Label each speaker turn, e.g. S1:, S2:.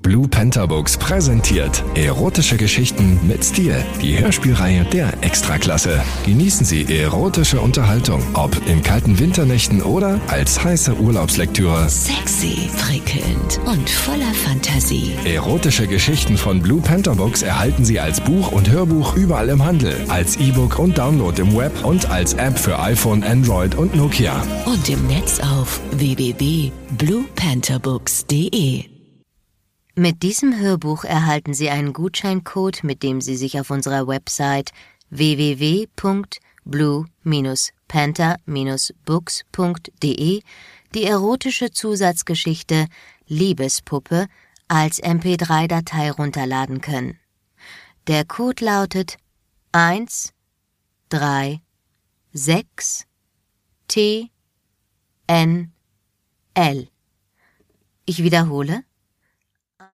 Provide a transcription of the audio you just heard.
S1: Blue Panther Books präsentiert erotische Geschichten mit Stil. Die Hörspielreihe der Extraklasse. Genießen Sie erotische Unterhaltung, ob in kalten Winternächten oder als heiße Urlaubslektüre.
S2: Sexy, prickelnd und voller Fantasie.
S1: Erotische Geschichten von Blue Panther Books erhalten Sie als Buch und Hörbuch überall im Handel, als E-Book und Download im Web und als App für iPhone, Android und Nokia.
S2: Und im Netz auf www.bluepantherbooks.de.
S3: Mit diesem Hörbuch erhalten Sie einen Gutscheincode, mit dem Sie sich auf unserer Website www.blue-panther-books.de die erotische Zusatzgeschichte Liebespuppe als MP3-Datei runterladen können. Der Code lautet 136TNL. Ich wiederhole